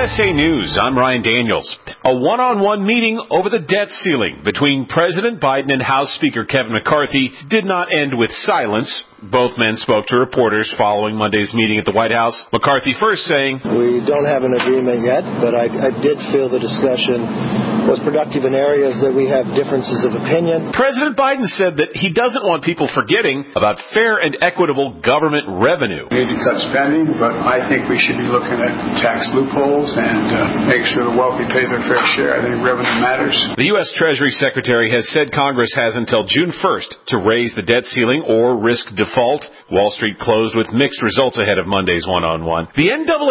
USA News, I'm Ryan Daniels. A one-on-one meeting over the debt ceiling between President Biden and House Speaker Kevin McCarthy did not end with silence. Both men spoke to reporters following Monday's meeting at the White House. McCarthy first saying, "We don't have an agreement yet, but I did feel the discussion was productive in areas that we have differences of opinion." President Biden said that he doesn't want people forgetting about fair and equitable government revenue. We need to cut spending, but I think we should be looking at tax loopholes and make sure the wealthy pays their fair share. I think revenue matters. The U.S. Treasury Secretary has said Congress has until June 1st to raise the debt ceiling or risk default. Wall Street closed with mixed results ahead of Monday's one-on-one. The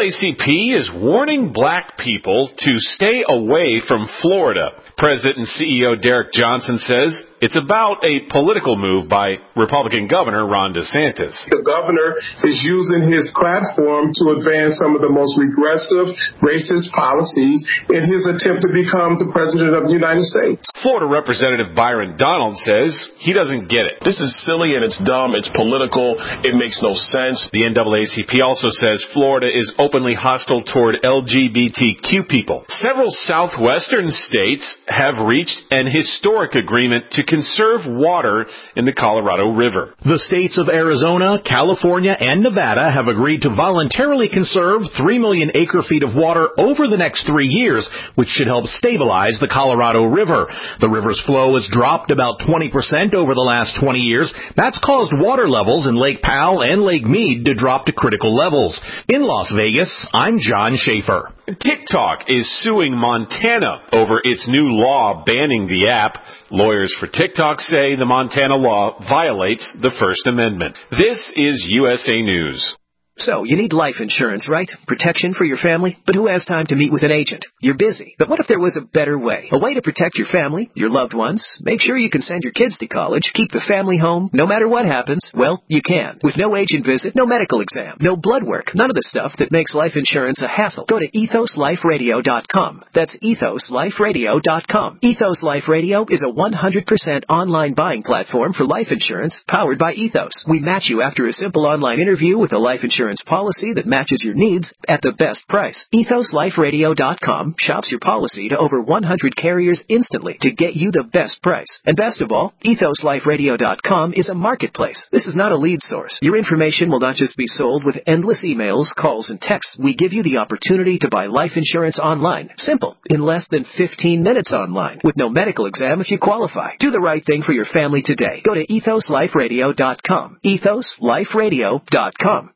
NAACP is warning black people to stay away from Florida. President and CEO Derek Johnson says it's about a political move by Republican Governor Ron DeSantis. The governor is using his platform to advance some of the most regressive, racist policies in his attempt to become the president of the United States. Florida Representative Byron Donald says he doesn't get it. This is silly and it's dumb. It's political. It makes no sense. The NAACP also says Florida is openly hostile toward LGBTQ people. Several southwestern states have reached an historic agreement to conserve water in the Colorado River. The states of Arizona, California, and Nevada have agreed to voluntarily conserve 3 million acre-feet of water over the next 3 years, which should help stabilize the Colorado River. The river's flow has dropped about 20% over the last 20 years. That's caused water levels in Lake Powell and Lake Mead to drop to critical levels. In Las Vegas, I'm John Schaefer. TikTok is suing Montana over its new law banning the app. Lawyers for TikTok say the Montana law violates the First Amendment. This is USA News. So, you need life insurance, right? Protection for your family? But who has time to meet with an agent? You're busy. But what if there was a better way? A way to protect your family, your loved ones, make sure you can send your kids to college, keep the family home, no matter what happens? Well, you can. With no agent visit, no medical exam, no blood work, none of the stuff that makes life insurance a hassle. Go to ethosliferadio.com. That's ethosliferadio.com. Ethos Life Radio is a 100% online buying platform for life insurance powered by Ethos. We match you after a simple online interview with a life insurance policy that matches your needs at the best price. EthosLifeRadio.com shops your policy to over 100 carriers instantly to get you the best price. And best of all, EthosLifeRadio.com is a marketplace. This is not a lead source. Your information will not just be sold with endless emails, calls, and texts. We give you the opportunity to buy life insurance online. Simple. In less than 15 minutes online. With no medical exam if you qualify. Do the right thing for your family today. Go to EthosLifeRadio.com. EthosLifeRadio.com.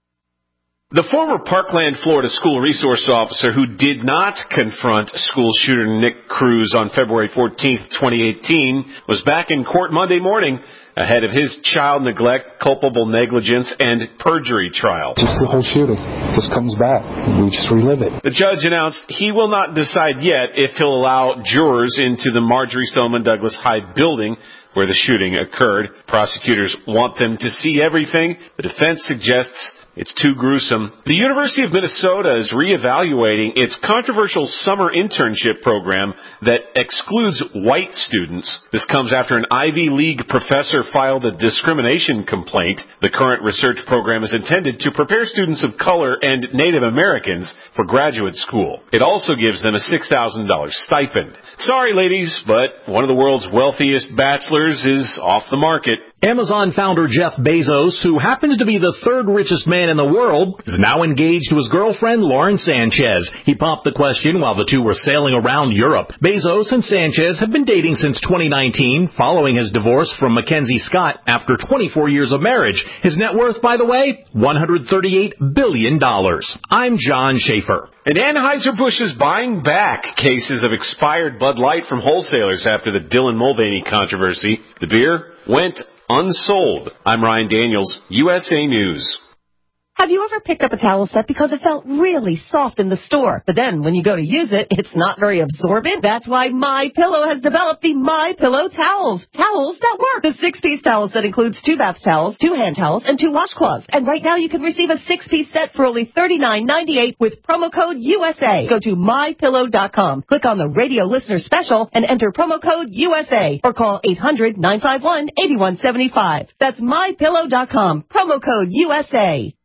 The former Parkland, Florida school resource officer who did not confront school shooter Nick Cruz on February 14th, 2018, was back in court Monday morning ahead of his child neglect, culpable negligence, and perjury trial. Just the whole shooting just comes back. We just relive it. The judge announced he will not decide yet if he'll allow jurors into the Marjory Stoneman Douglas High building where the shooting occurred. Prosecutors want them to see everything. The defense suggests it's too gruesome. The University of Minnesota is reevaluating its controversial summer internship program that excludes white students. This comes after an Ivy League professor filed a discrimination complaint. The current research program is intended to prepare students of color and Native Americans for graduate school. It also gives them a $6,000 stipend. Sorry, ladies, but one of the world's wealthiest bachelors is off the market. Amazon founder Jeff Bezos, who happens to be the third richest man in the world, is now engaged to his girlfriend Lauren Sanchez. He popped the question while the two were sailing around Europe. Bezos and Sanchez have been dating since 2019, following his divorce from Mackenzie Scott after 24 years of marriage. His net worth, by the way, $138 billion. I'm John Schaefer. And Anheuser-Busch is buying back cases of expired Bud Light from wholesalers after the Dylan Mulvaney controversy. The beer went unsold. I'm Ryan Daniels, USA News. Have you ever picked up a towel set because it felt really soft in the store, but then when you go to use it, it's not very absorbent? That's why MyPillow has developed the MyPillow towels. Towels that work. The 6-piece towel set includes 2 bath towels, 2 hand towels, and 2 washcloths. And right now you can receive a 6-piece set for only $39.98 with promo code USA. Go to MyPillow.com, click on the radio listener special, and enter promo code USA, or call 800-951-8175. That's MyPillow.com, promo code USA.